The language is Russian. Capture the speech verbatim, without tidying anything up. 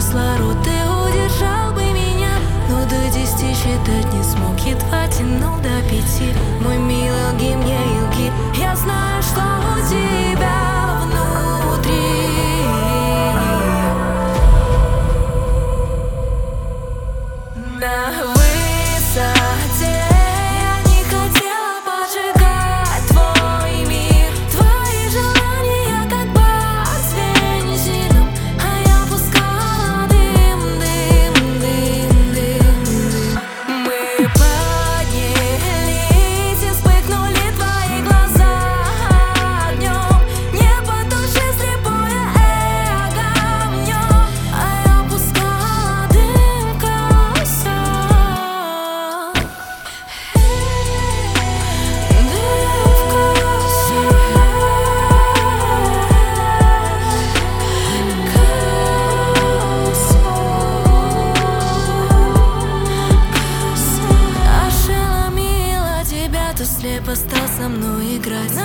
кислород, ты удержал бы меня, но до десяти считать не смог, едва тянул до пяти. Мой милый мне илги, я знаю, что у тебя внутри. На высоте я не хотела поджигать твой мир, твои желания как бак с бензином, а я пускала дым, дым, дым, дым, дым. Мы поднялись и вспыхнули твои глаза огнем, не потуши слепое эго в нем, а я пускала дым коса. Ошеломила тебя, то слепо стал со мной играть.